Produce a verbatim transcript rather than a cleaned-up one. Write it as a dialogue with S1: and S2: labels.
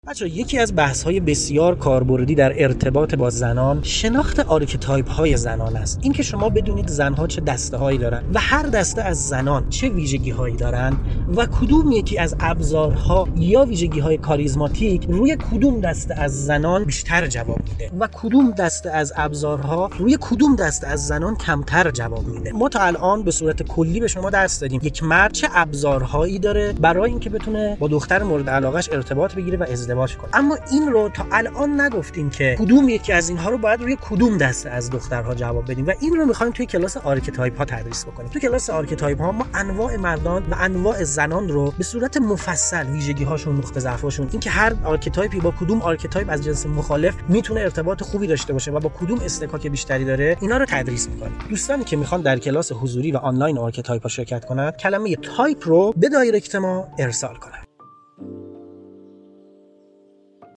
S1: بچه یکی از بحث‌های بسیار کاربردی در ارتباط با زنان شناخت آرکیتایپ‌های زنان است. این که شما بدونید زن‌ها چه دسته‌هایی دارن و هر دسته از زنان چه ویژگی‌هایی دارن و کدوم یکی از ابزارها یا ویژگی‌های کاریزماتیک روی کدوم دسته از زنان بیشتر جواب میده و کدوم دسته از ابزارها روی کدوم دسته از زنان کمتر جواب میده. ما تا الان به صورت کلی به شما درس دادیم یک مرد چه ابزارهایی داره برای اینکه بتونه با دختر مورد علاقه‌اش ارتباط بگیره و ازدواج کنه. اما این رو تا الان نگفتیم که کدوم یکی از اینها رو باید روی کدوم دسته از دخترها جواب بدیم و این رو می‌خوایم توی کلاس آرکیتایپ ها تدریس بکنیم. توی کلاس آرکیتایپ ها ما انواع مردان و انواع زنان رو به صورت مفصل، ویژگی‌هاشون، نقطه ضعف‌هاشون، اینکه هر آرکیتایپی با کدوم آرکیتایپ از جنس مخالف میتونه ارتباط خوبی داشته باشه و با کدوم استکاک بیشتری داره، اینا رو تدریس می‌کنیم. دوستانی که میخوان در کلاس حضوری و آنلاین آرکیتایپ ها شرکت کنند، کلمه تایپ رو به دایرکت ما ارسال کنند.